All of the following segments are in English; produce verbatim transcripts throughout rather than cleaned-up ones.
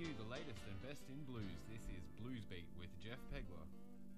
you the latest and best in blues. This is Blues Beat with Jeff Pegler.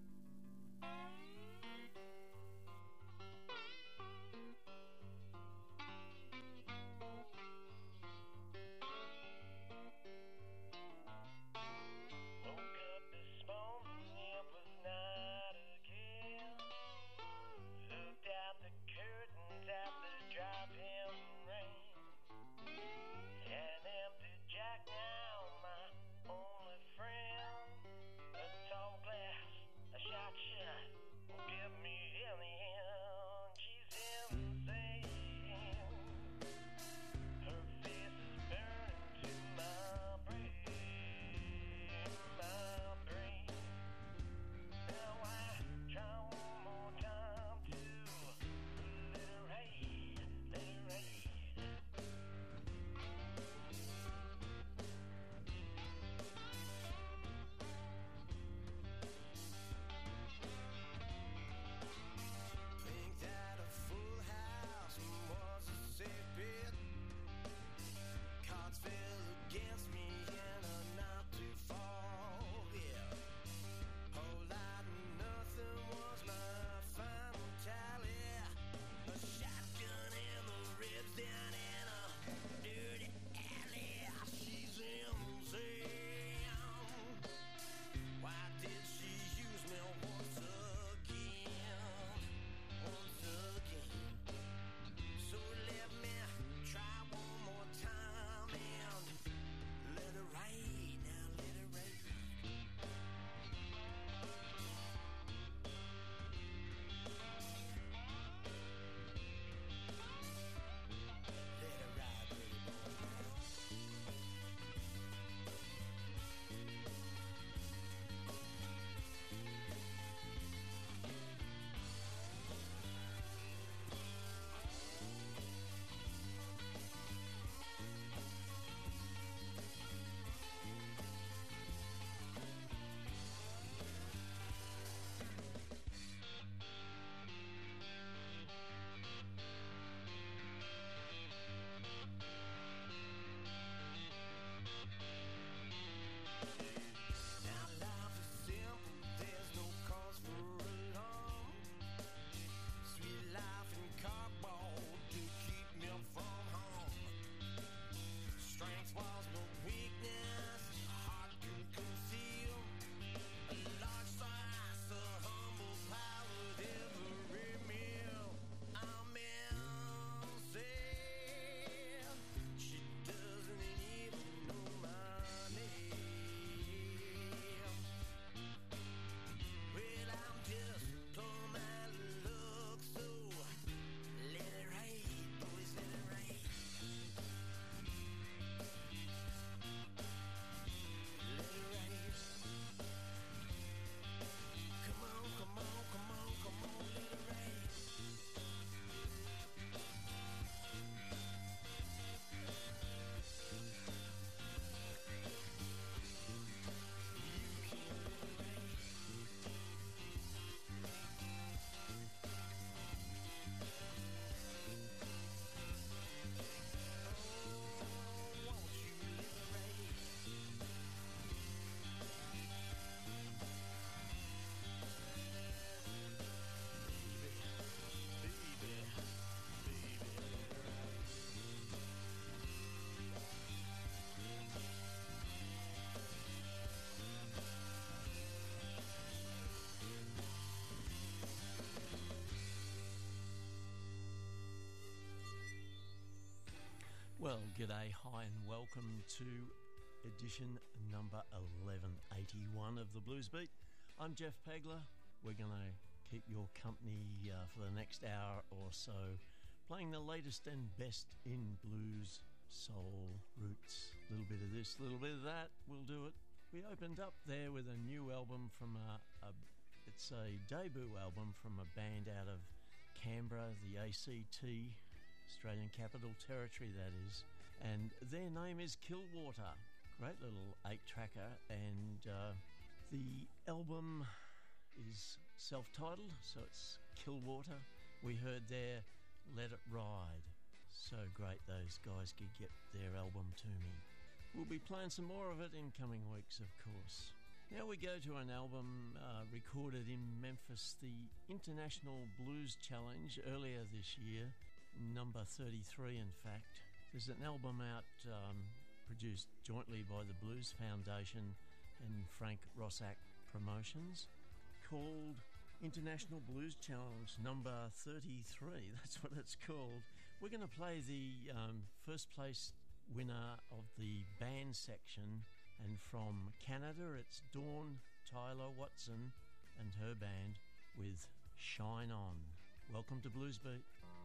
Well, g'day, hi and welcome to edition number eleven eighty-one of the Blues Beat. I'm Jeff Pegler. We're going to keep your company uh, for the next hour or so, playing the latest and best in blues, soul, roots, a little bit of this, a little bit of that, we'll do it. We opened up there with a new album from a, a it's a debut album from a band out of Canberra, the A C T, Australian Capital Territory that is, and their name is Killwater. Great little eight-tracker, and uh, the album is self-titled, so it's Killwater. We heard their Let It Ride. So great those guys could get their album to me. We'll be playing some more of it in coming weeks, of course. Now we go to an album uh, recorded in Memphis, the International Blues Challenge earlier this year, number thirty-three in fact. There's an album out um, produced jointly by the Blues Foundation and Frank Rossack Promotions called International Blues Challenge number thirty-three. That's what it's called. We're going to play the um, first place winner of the band section, and from Canada it's Dawn Tyler Watson and her band with Shine On. Welcome to Blues Beat.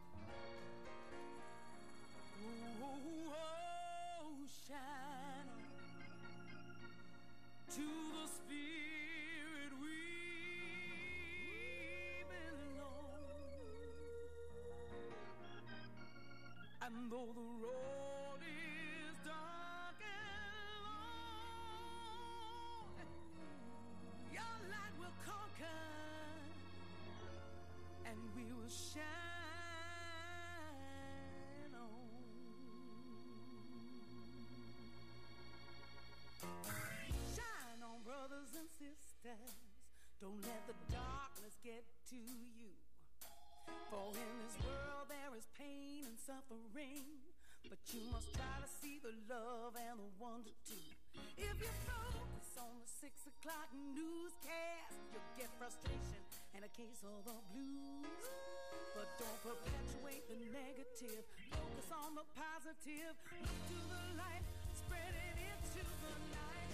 Oh, oh, shine on to the Spirit we belong, and though the road is dark and long, your light will conquer, and we will shine on. Shine on, brothers and sisters. Don't let the darkness get to you. For in this world there is pain and suffering, but you must try to see the love and the wonder too. If you focus on the six o'clock newscast, you'll get frustration and a case of the blues. But don't perpetuate the negative. Focus on the positive. Look to the light, spread it into the night.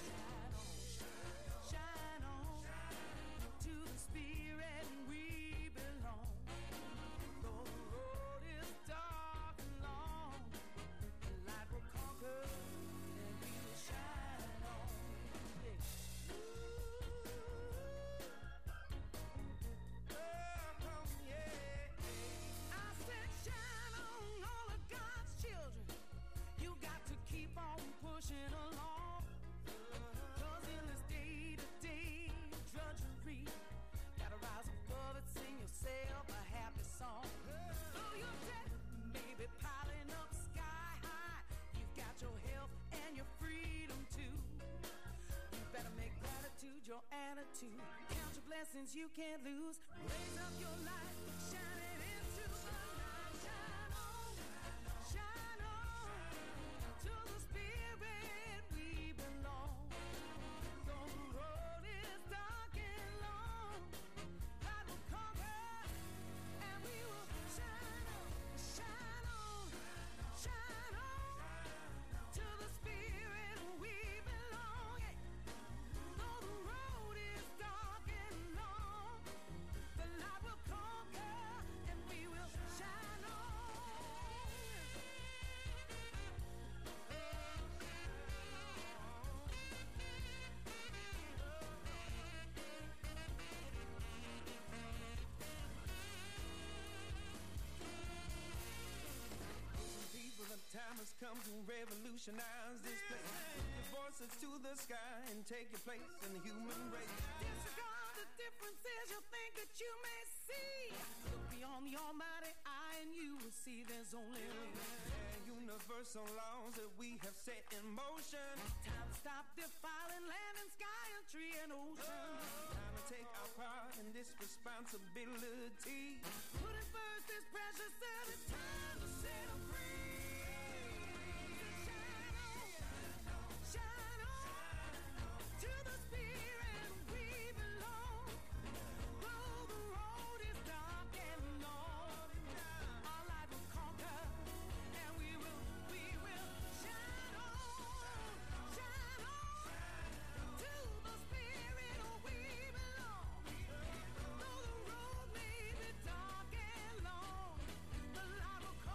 Shine on, shine on to the Spirit we belong. Though the road is dark and long, the light will conquer and we will shine on. Yeah. Oh, come, yeah. I said shine on all of God's children. You got to keep on pushing along. Cause in this day-to-day drudgery, gotta rise above it, sing yourself a happy song. Though your debt may be piling up sky high, you've got your health and your freedom too. You better make gratitude your attitude. Count your blessings you can't lose. Raise up your light, shine it into the night. Shine on, shine on to the Spirit we belong. Though the road is dark and long, light will conquer and we will shine on, shine on, shine on to the Spirit we belong. Though the road is dark and long, the light will conquer and we will shine on. People, the time has come to revolutionize this place. Lift your voices to the sky and take your place in the human race. Disregard the differences you think that you may see. Look beyond the almighty eye and you will see there's only one. Yeah, universal laws that we have set in motion. Time to stop defiling land and sky and tree and ocean. Time to take our part in this responsibility. Putting first is precious and it's time to set 'em free. Shine on, shine on to the Spirit we belong. Though the road is dark and long, our light will conquer and we will, we will shine on, shine on to the Spirit we belong. Though the road may be dark and long, the light will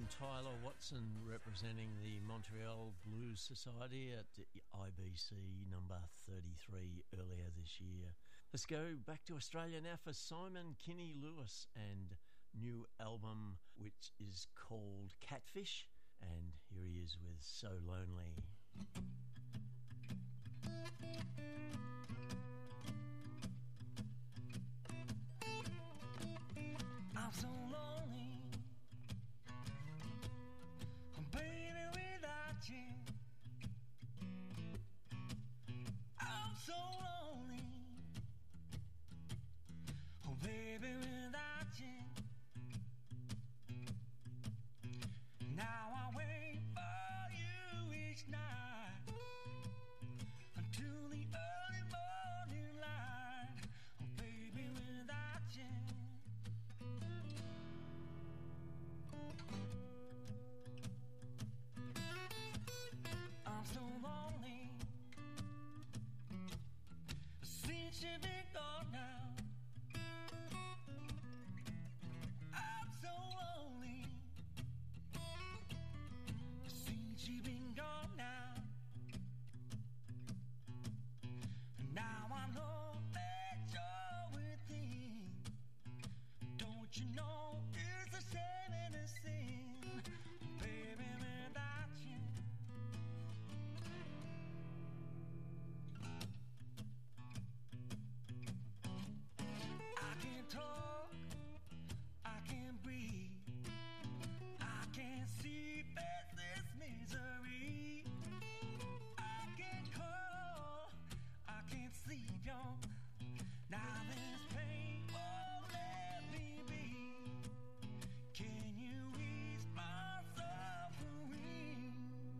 Tyler Watson representing the Montreal Blues Society at I B C number thirty-three earlier this year. Let's go back to Australia now for Simon Kinney Lewis and new album which is called Catfish, and here he is with So Lonely. I'm so lonely, baby, without you. I'm so lonely, oh baby, without you. Now I wait for you each night until the early morning light, oh baby, without you. I'm so lonely since you've been gone now. I'm so lonely since you've been gone now. Now I know that you're within. Don't you know it's a shame and a sin, baby, without you. I can't talk, I can't breathe, I can't see past this misery. I can't call, I can't sleep, y'all. Now this pain won't let me be. Can you ease my suffering?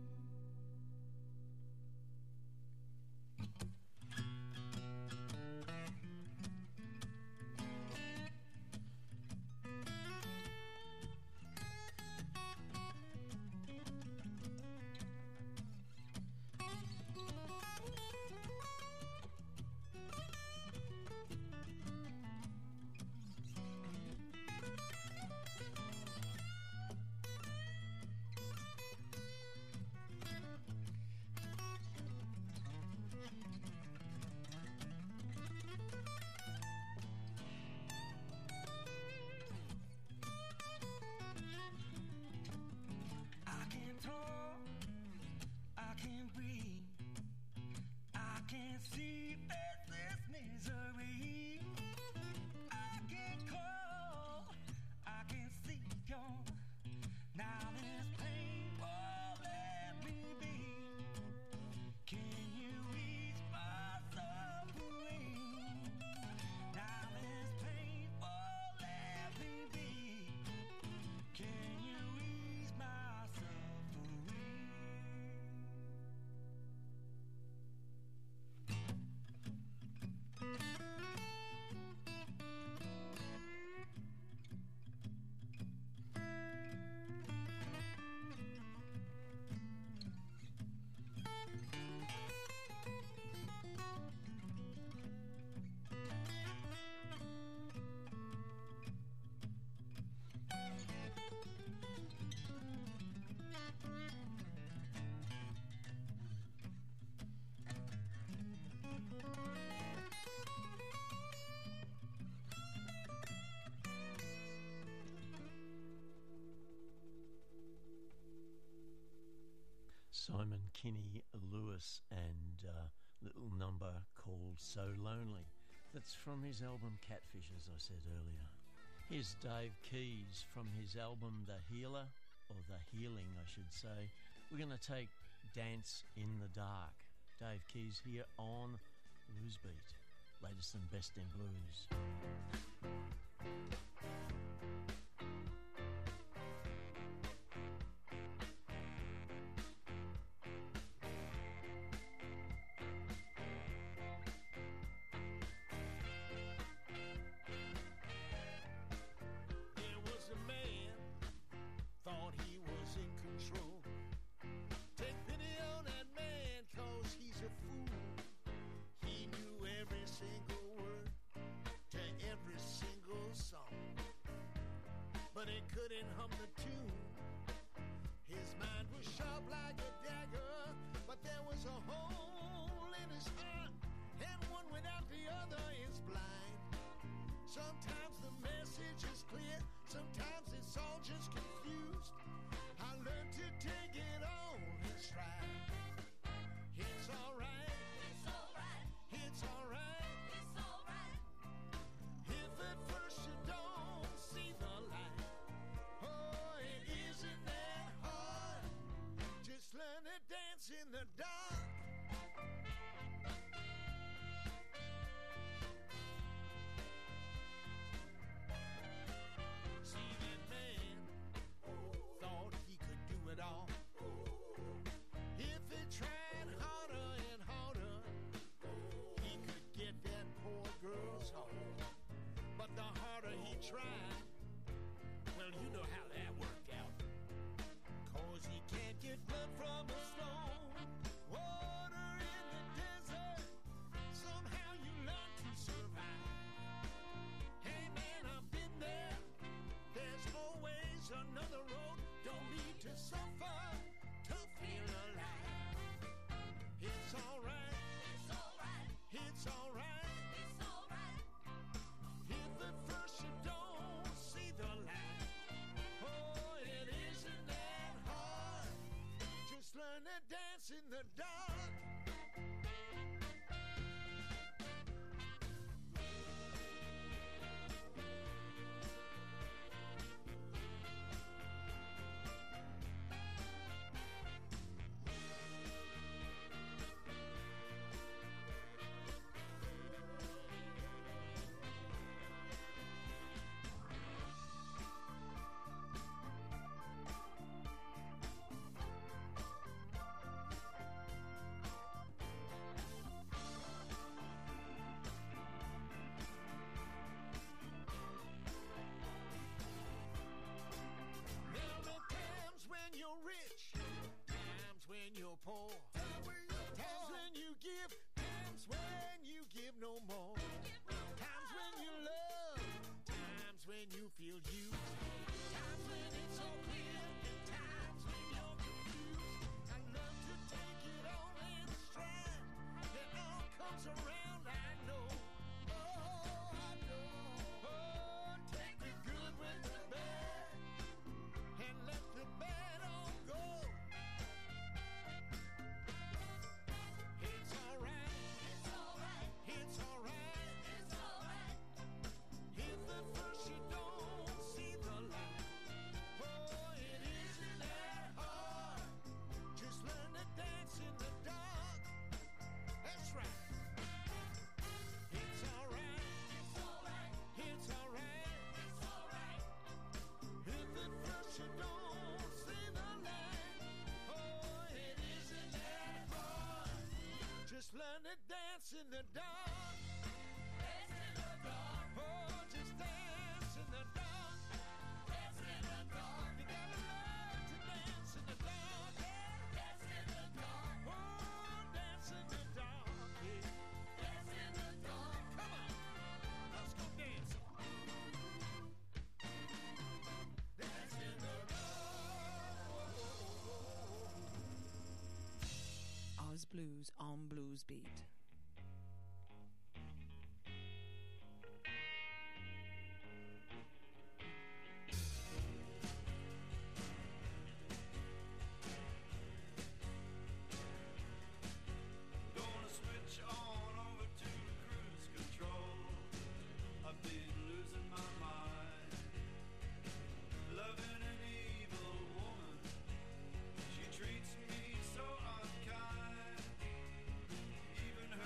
I can't talk, I can't breathe, I can't see past this misery. I can't call, I can't sleep, y'all. Now this pain won't let me be. Can you ease my suffering? Now this pain won't let me be. Can you ease my suffering? Simon Kinney Lewis and a little number called So Lonely. That's from his album Catfish, as I said earlier. Here's Dave Keys from his album The Healer, or The Healing I should say. We're going to take Dance in the Dark. Dave Keys here on Blues Beat, latest and best in blues. There was a man, thought he was in control. Take pity on that man, cause he's a fool. He knew every single word to every single song, but he couldn't hum the tune a hole in his heart, and one without the other is blind. Sometimes the message is clear, sometimes it's all just confused. I learned to take it on in stride. It's alright, It's alright, it's alright. it's alright. If at first you don't see the light, oh, it isn't that hard. Just learn to dance in the dark. See that man thought he could do it all. If he tried harder and harder, he could get that poor girl's heart. But the harder he tried, well, you know how that worked out. Cause he can't get blood from a stone, water in the desert. Somehow you learn to survive. Hey man, I've been there. There's always another road. Don't need to suffer to feel alive. It's alright, It's alright, it's alright. it's alright. If at first you don't see the light, oh, it isn't that hard. Just learn to dance in the dark. There'll be times when you're rich, times when you're poor, times when you give, times when you give no more, times when you love, times when you feel used, times when it's so clear, and times when you're confused. I love to take it all in stride. It all comes around, I know. Oh, I know. Oh, take the good with the bad and let the bad all go. It's alright, It's alright, it's alright. it's alright. If at first you don't see the light, oh, it isn't that hard. Just learn to dance in the dark. That's right. It's alright, It's alright, it's alright. it's alright. If at first you don't see the light, oh, it isn't that hard. Just learn to dance in the dark. Dance in the dark, Oh, just dance in the dark. dance in the dark, You gotta learn to dance in the dark. dance in the dark, Oh, dance in the dark. Yeah. dance in the dark. Come on, let's go dance. Dance in the dark. Oz Blues on Blues Beat. Gonna switch on over to cruise control. I've been losing my mind, loving an evil woman. She treats me so unkind. Even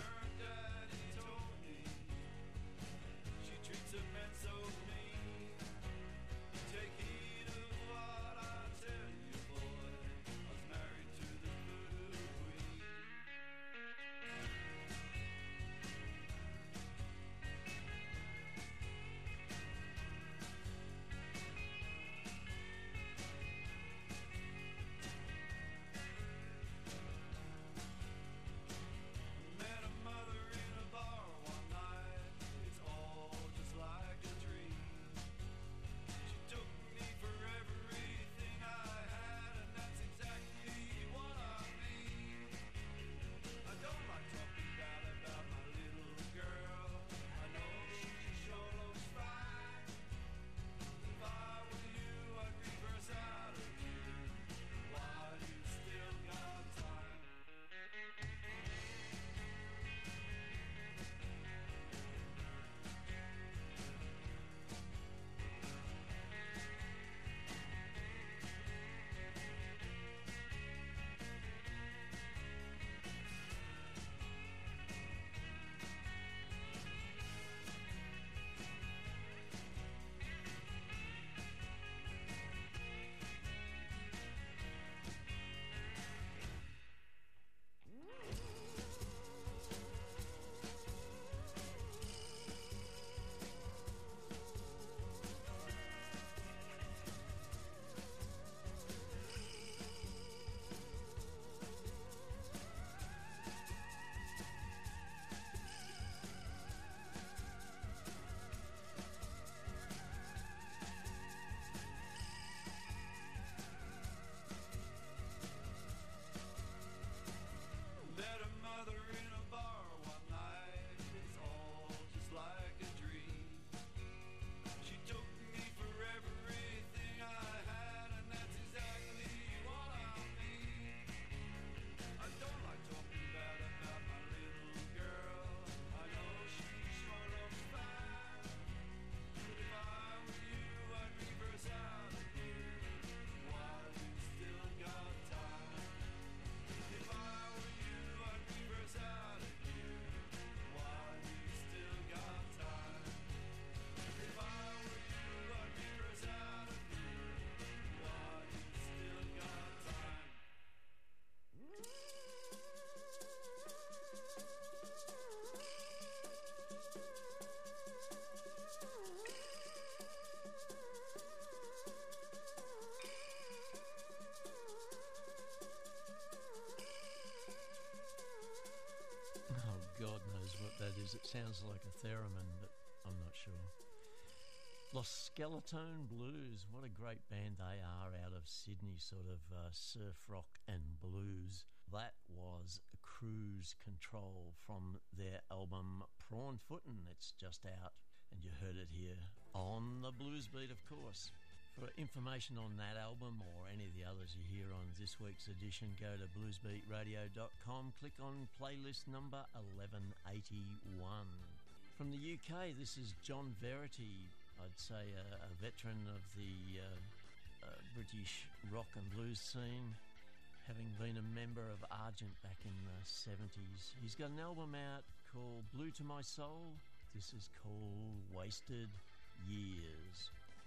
God knows what that is. It sounds like a theremin, but I'm not sure. Los Skeletone Blues, what a great band they are out of Sydney, sort of uh, surf rock and blues. That was Cruise Control from their album Prawn Footin'. It's just out, and you heard it here on the Blues Beat, of course. For information on that album or any of the others you hear on this week's edition, go to blues beat radio dot com, click on playlist number eleven eighty-one. From the U K, this is John Verity, I'd say a, a veteran of the uh, uh, British rock and blues scene, having been a member of Argent back in the seventies. He's got an album out called Blue to My Soul. This is called Wasted Years.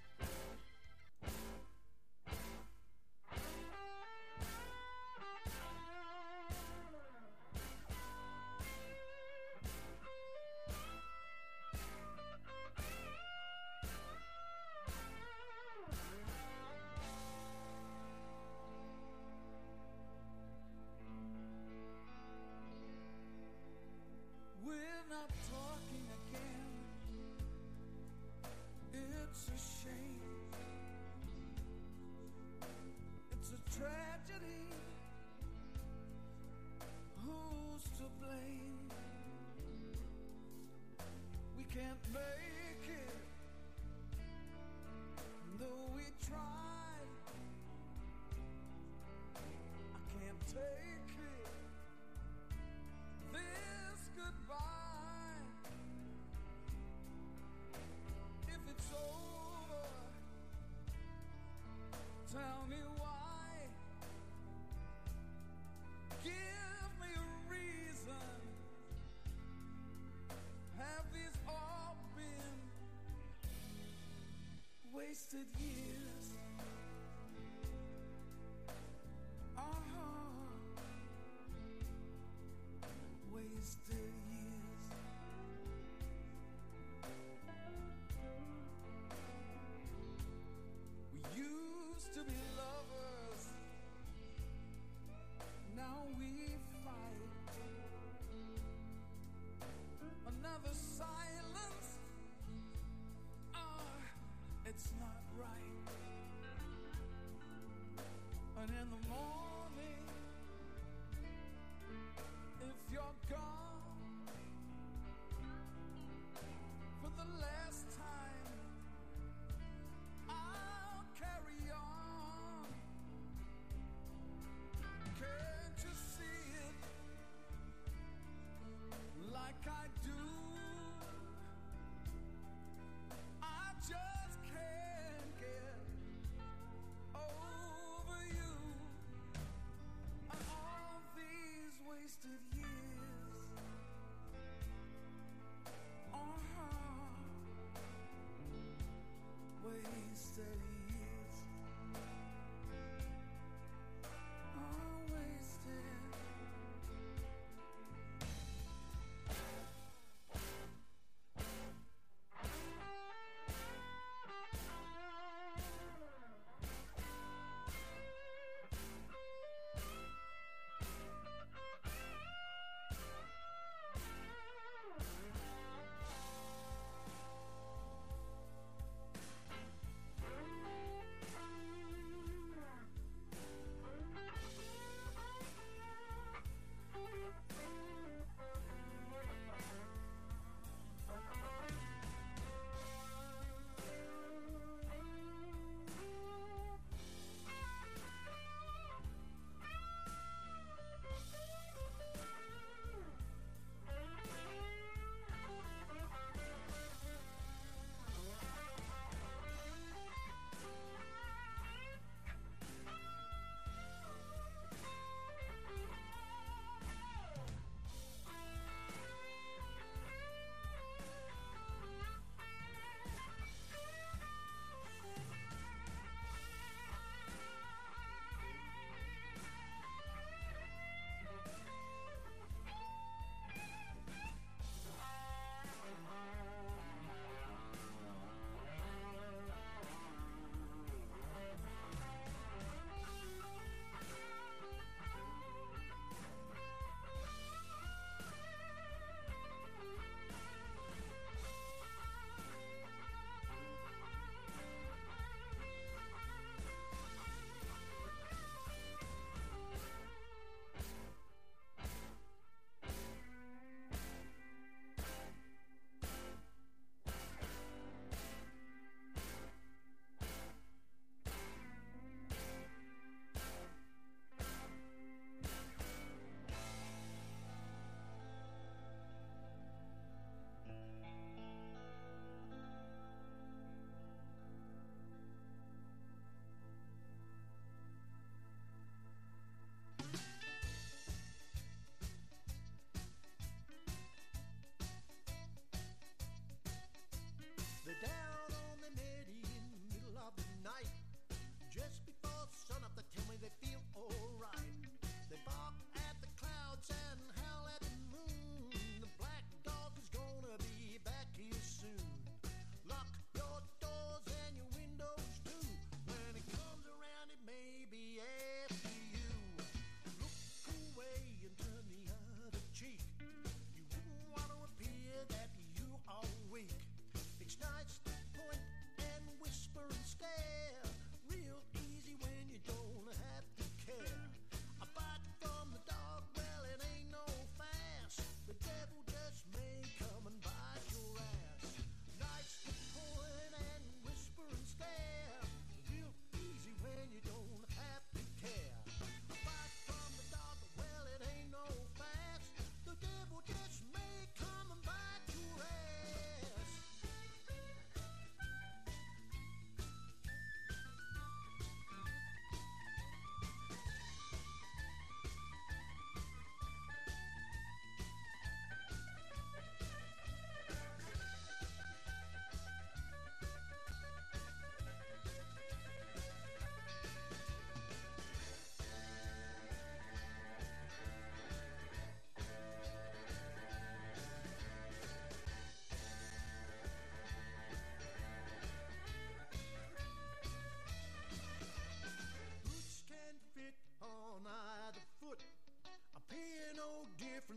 We're not talking again. It's a shame. It's a tragedy. Who's to blame? We can't make it, though we tried. I can't take it, this goodbye. If it's over, tell me why. Give me a reason. Have these all been wasted years? Uh-huh.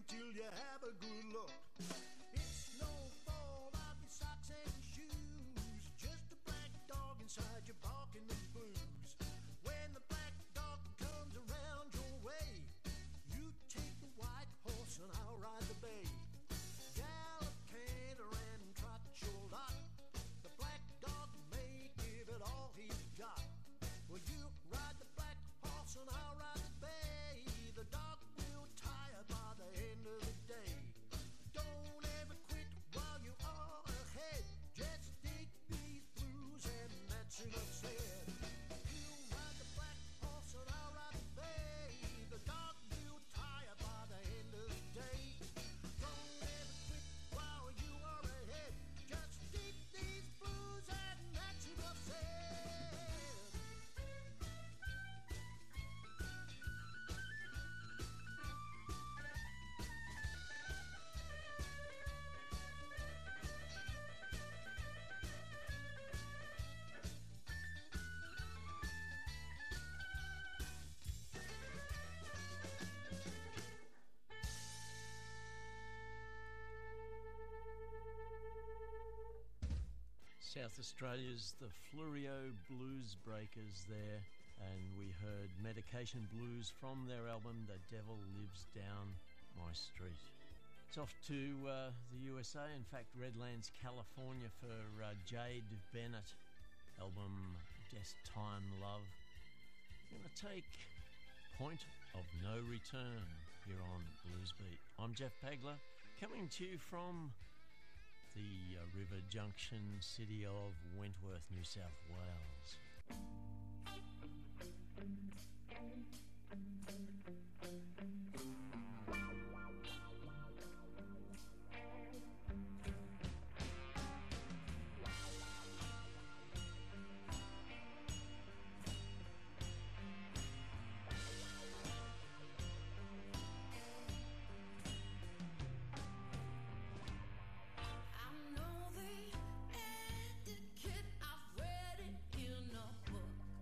till you have a good look. It's no fault of your socks and shoes, just a black dog inside your barking the blues. When the black dog comes around your way, you take the white horse and I'll ride the bay. Gallop, canter, and trot your lot. The black dog may give it all he's got. Well, you ride the black horse and I'll ride the bay. The dog will tire by the end of the day. Don't ever quit while you are ahead. Just dig these blues and that's enough said. You ride the black horse and I'll ride the bay. The dog will tire by the end of the day. Don't ever quit while you are ahead. Just dig these blues and that's enough said. South Australia's the Fluorio Blues Breakers there, and we heard Medication Blues from their album The Devil Lives Down My Street. It's off to uh, the U S A, in fact Redlands, California for uh, Jade Bennett, album Just Time Love. I'm going to take Point of No Return here on Blues Beat. I'm Jeff Pagler, coming to you from the uh, River Junction city of Wentworth, New South Wales. I know the etiquette, I've read it in a book.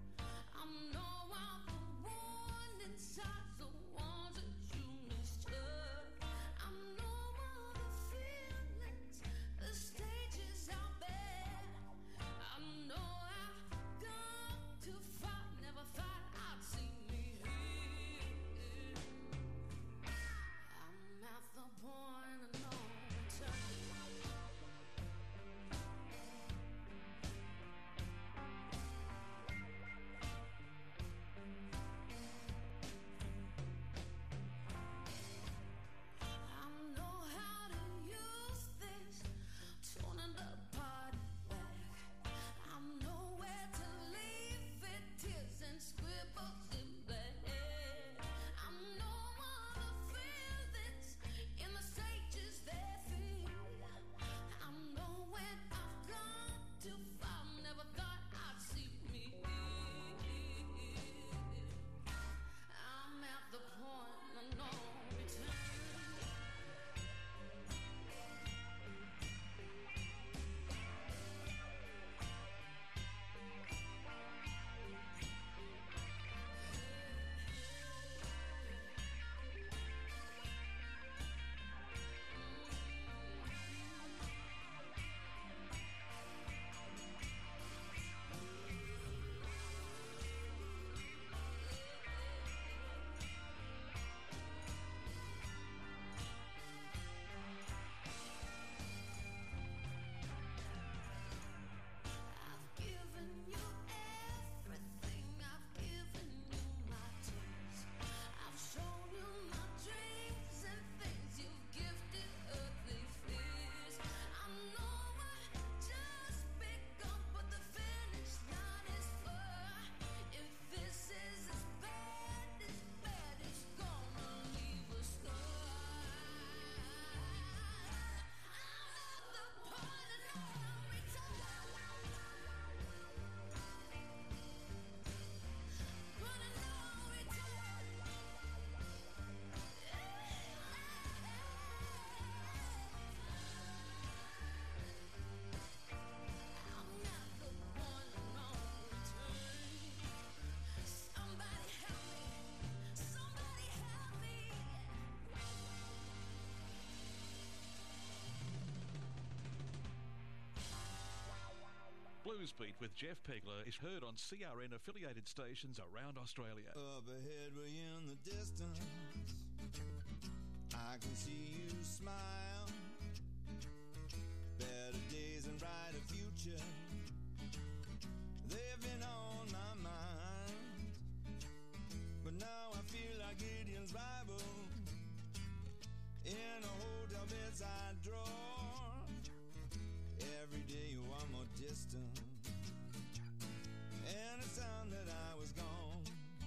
Blues Beat with Jeff Pegler is heard on C R N affiliated stations around Australia. Up ahead, way in the distance, I can see you smile. Better days and brighter future, they've been on my mind. But now I feel like Gideon's Bible in a hotel bedside drawer. Every day you are more distant, and it's time that I was gone.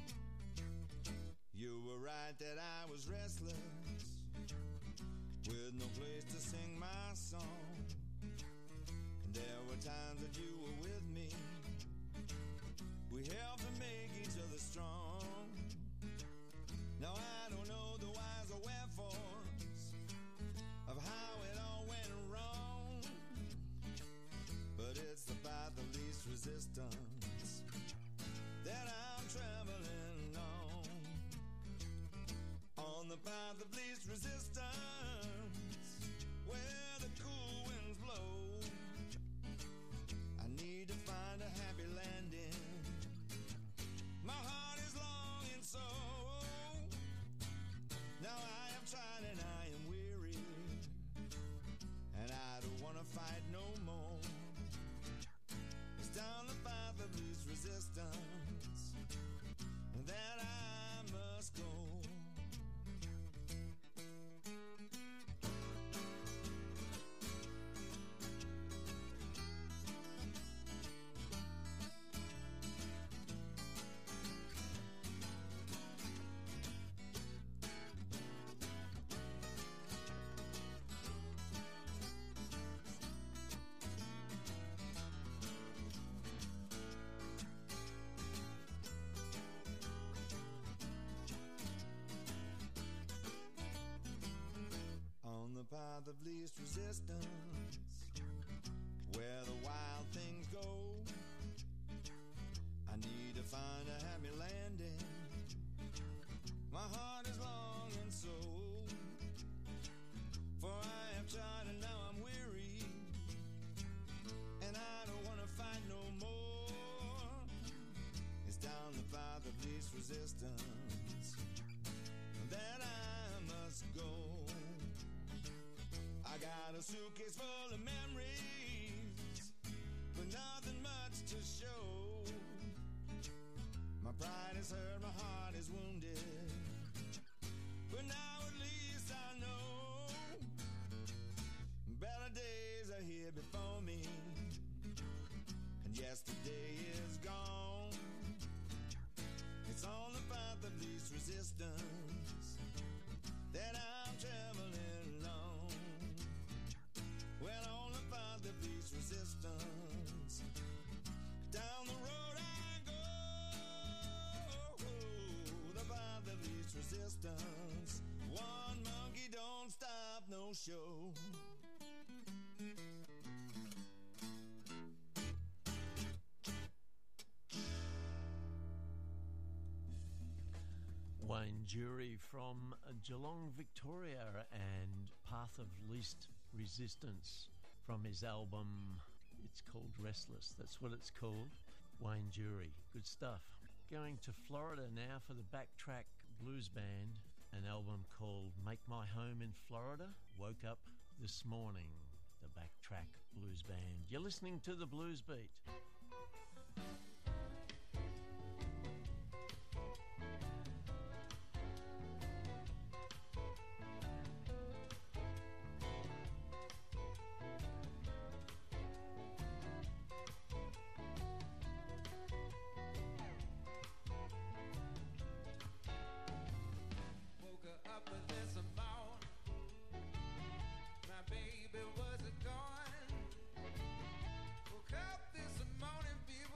You were right that I was restless, with no place to sing my song. And there were times that you were with me, we helped to make each other strong. Now I don't know the whys or wherefores of how it all went wrong, but it's the path of least resistance that I'm traveling on. On the path of least resistance, where the cool winds blow, I need to find a happy landing. My heart is longing so. Now I have tried and I am weary, and I don't want to fight no more. It's down the path of least resistance that I must go. The path of least resistance, where the wild things go, I need to find a happy landing. My heart is longing so, for I have tried and now I'm weary, and I don't want to fight no more. It's down the path of least resistance that I must go. I got a suitcase full of memories, but nothing much to show. My pride is hurt, my heart is wounded, but now at least I know better days are here before me, and yesterday is gone. It's on the path of least resistance that I'm traveling along. Well, on the path of least resistance, down the road I go. The path of least resistance, one monkey don't stop no show. Wayne Jury from Geelong, Victoria, and Path of Least Resistance from his album, it's called Restless, that's what it's called. Wayne Jury, good stuff. Going to Florida now for the Backtrack Blues Band, an album called Make My Home in Florida. Woke up this morning, the Backtrack Blues Band. You're listening to the Blues Beat. Baby was gone. Woke up this morning feeling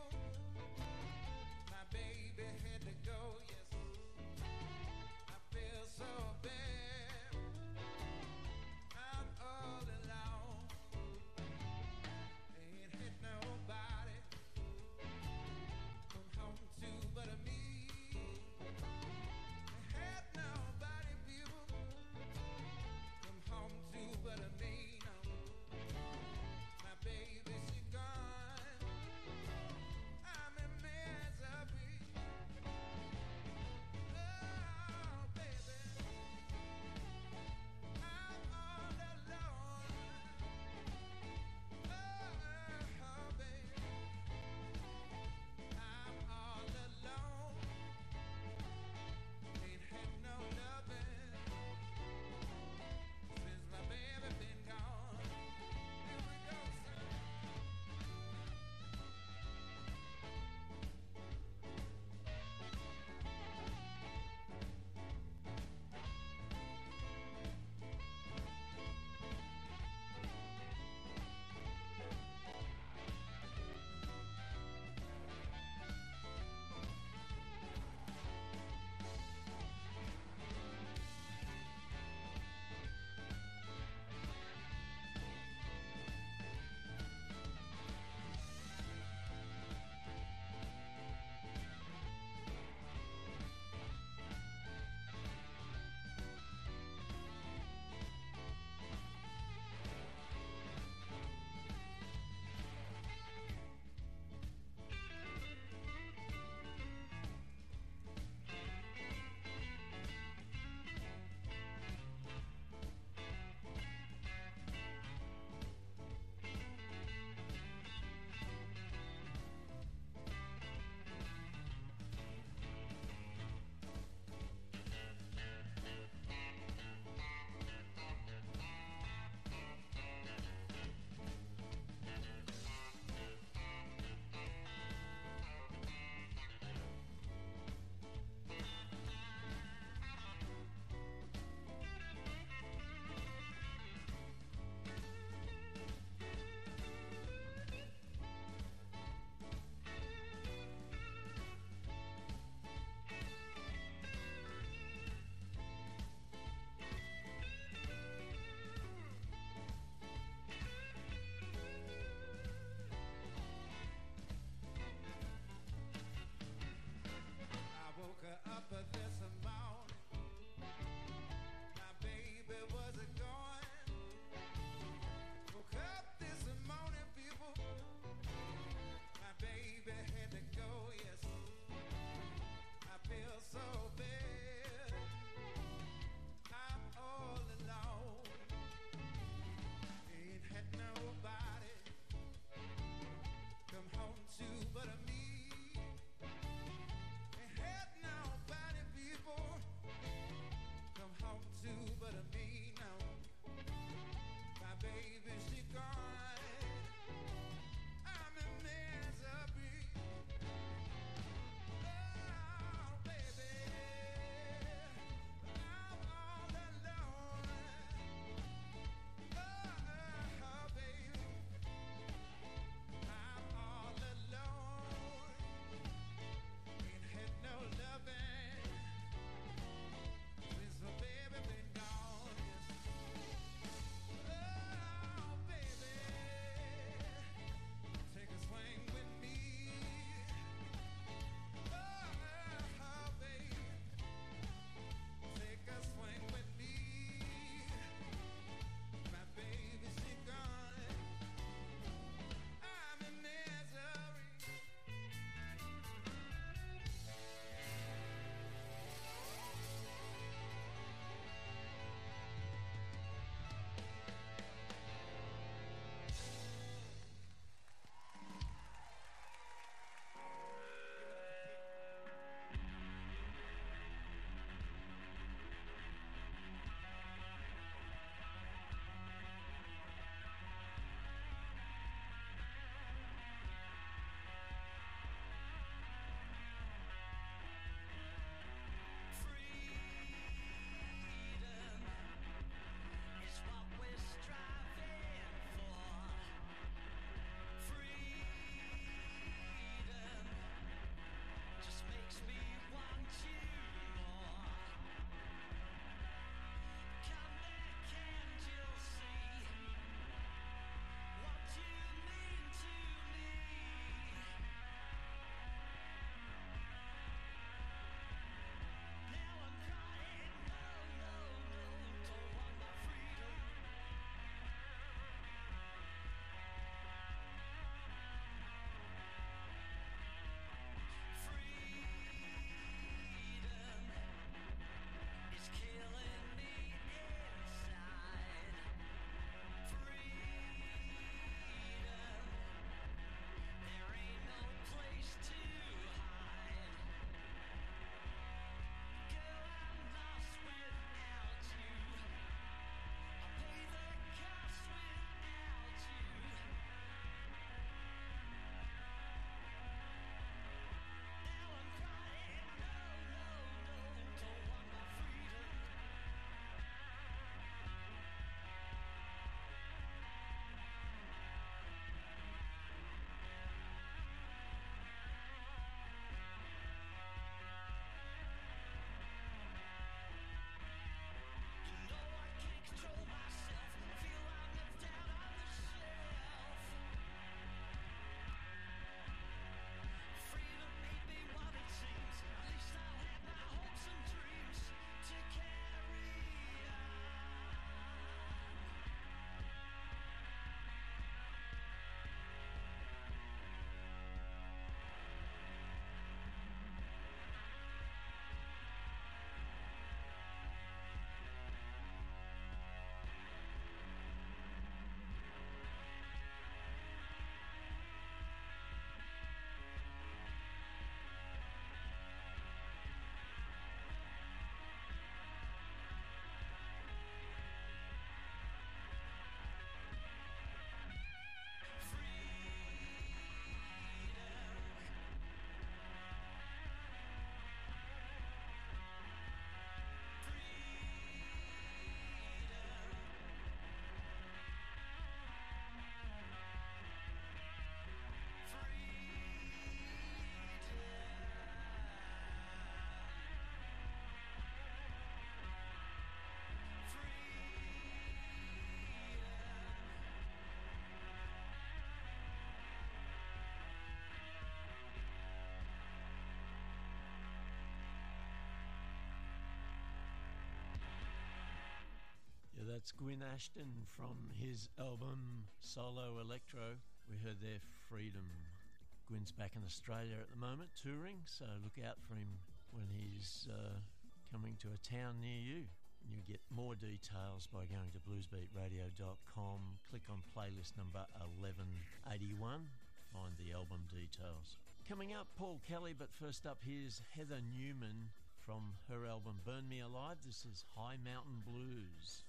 that's Gwyn Ashton from his album Solo Electro. We heard their Freedom. Gwyn's back in Australia at the moment touring, so look out for him when he's uh, coming to a town near you. And you get more details by going to bluesbeat radio dot com, click on playlist number eleven eighty-one, find the album details. Coming up, Paul Kelly, but first up here's Heather Newman from her album Burn Me Alive. This is High Mountain Blues.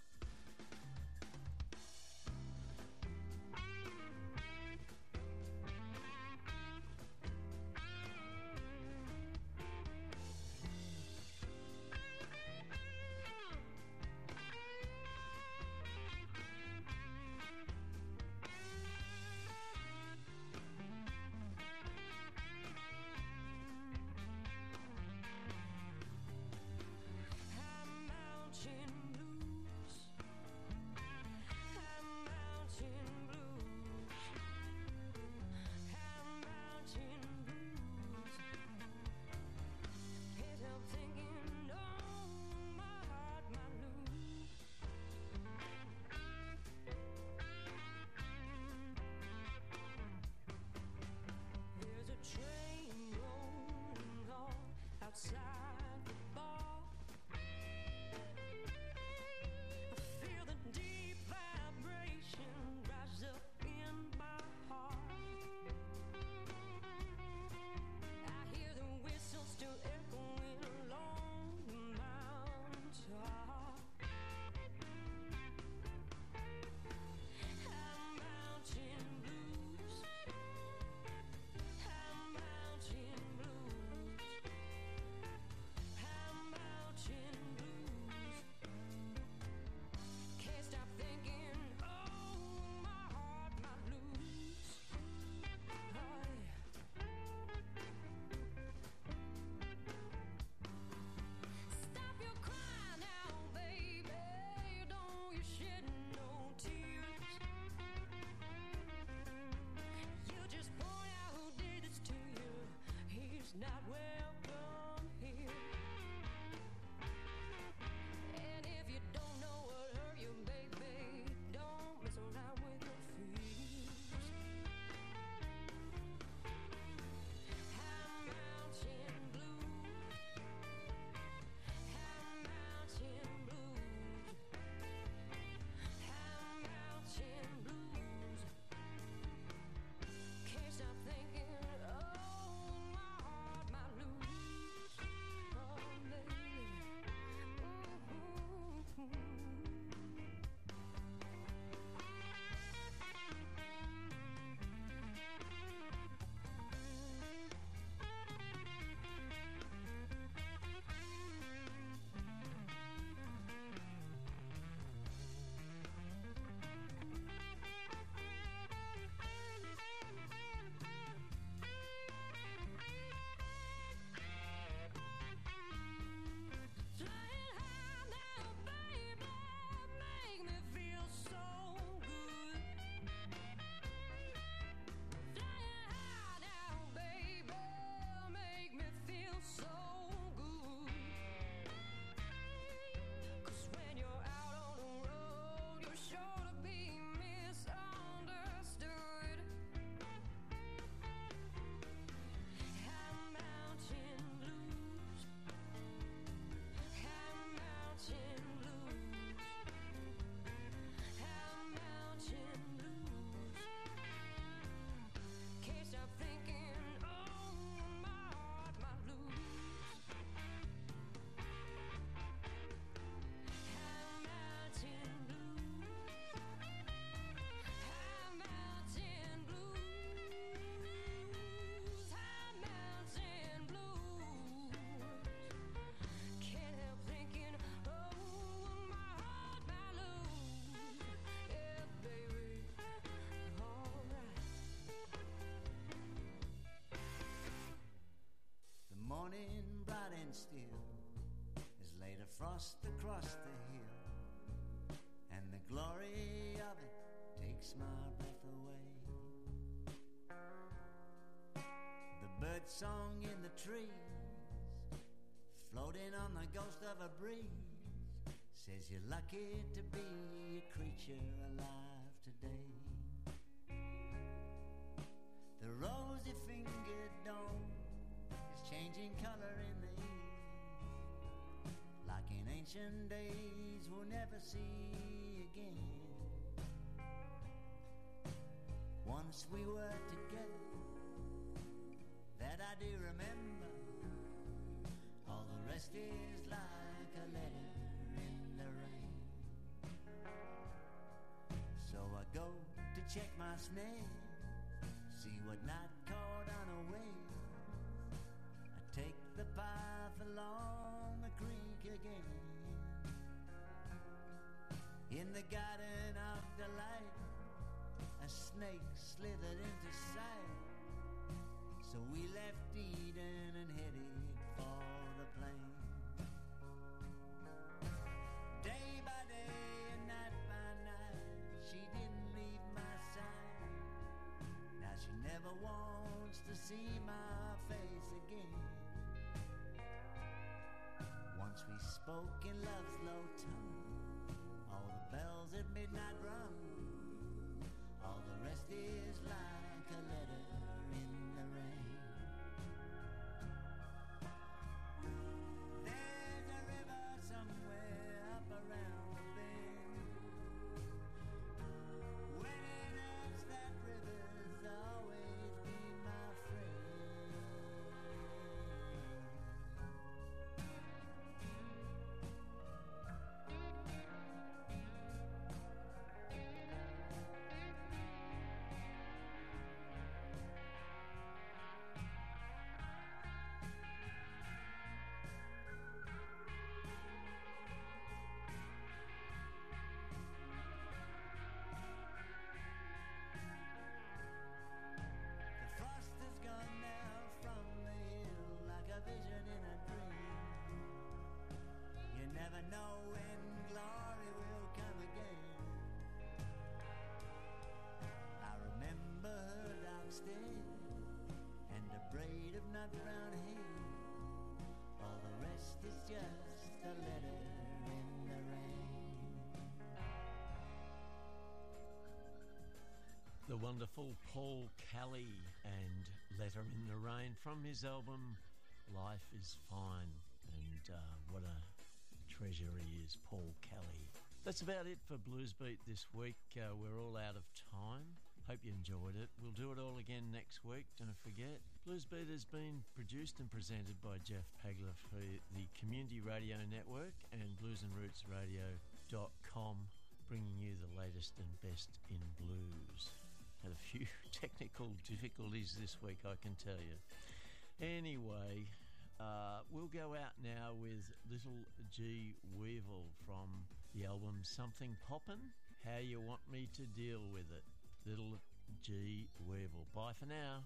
Still has laid a frost across the hill, and the glory of it takes my breath away. The bird song in the trees, floating on the ghost of a breeze, says you're lucky to be a creature alive today. The rosy-fingered dawn is changing color in the east, like in ancient days we'll never see again. Once we were together, that I do remember. All the rest is like a letter in the rain. So I go to check my snare, see what night caught unaware. I take the path along the creek again. In the garden of delight, a snake slithered into sight. So we left Eden and headed for the plain. Day by day and night by night, she didn't leave my side. Now she never wants to see my face again. Once we spoke in love's low tone, all the bells at midnight rung. All the rest is like a letter in the rain. There's a river somewhere up around the bend. When it hurts, that river's always been my friend. And a braid of nut brown hair. All the rest is just a letter in the rain. The wonderful Paul Kelly and Letter in the Rain from his album Life is Fine. And uh, what a treasure he is, Paul Kelly. That's about it for Blues Beat this week. Uh, we're all out of time. Hope you enjoyed it. We'll do it all again next week, don't forget. Blues Beat has been produced and presented by Jeff Pegler for the Community Radio Network and blues and roots radio dot com, bringing you the latest and best in blues. Had a few technical difficulties this week, I can tell you. Anyway, uh, we'll go out now with Little G Weevil from the album Something Poppin', How You Want Me to Deal With It. Little G Weevil. Bye for now.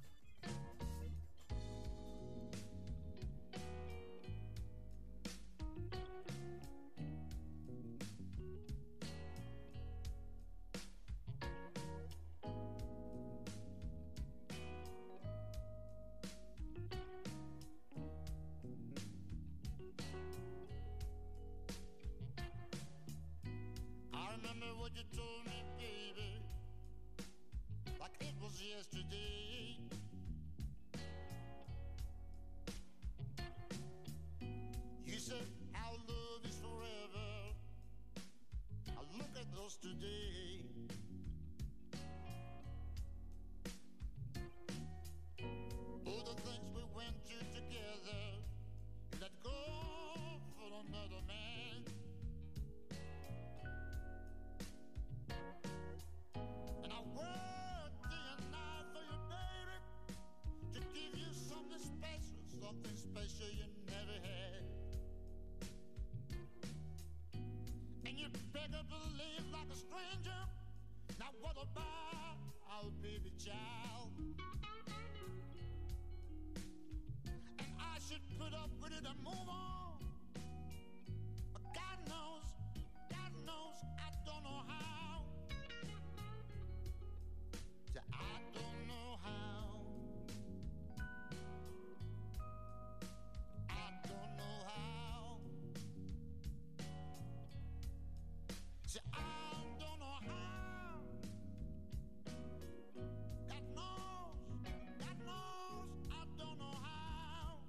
I remember what you told me, baby, like it was yesterday. You said our love is forever. I look at those today. All the things we went through together, you let go for another man. And I worked day and night for you, baby, to give you something special, something special you never had. And you better believe like a stranger. Now what about our baby child? And I should put up with it and move on. But God knows, God knows I don't know how. I don't know how. I don't know how. See, I don't know how. God knows, God knows, I don't know how.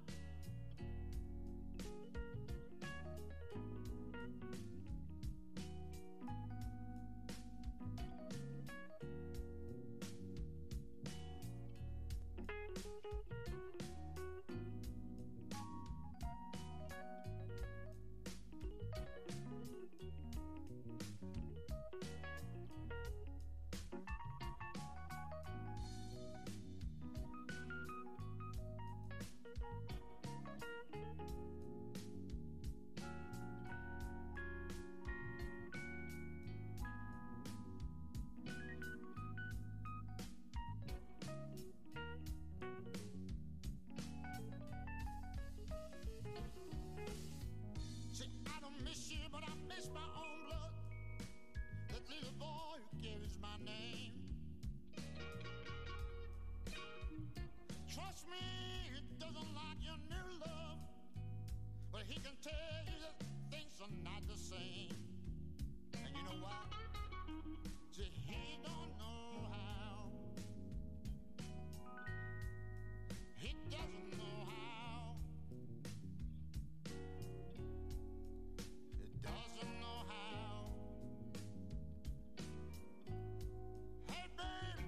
See, I don't miss you, but I miss my own blood. That little boy who carries my name. Trust me, he doesn't like your new love, but he can tell you that things are not the same.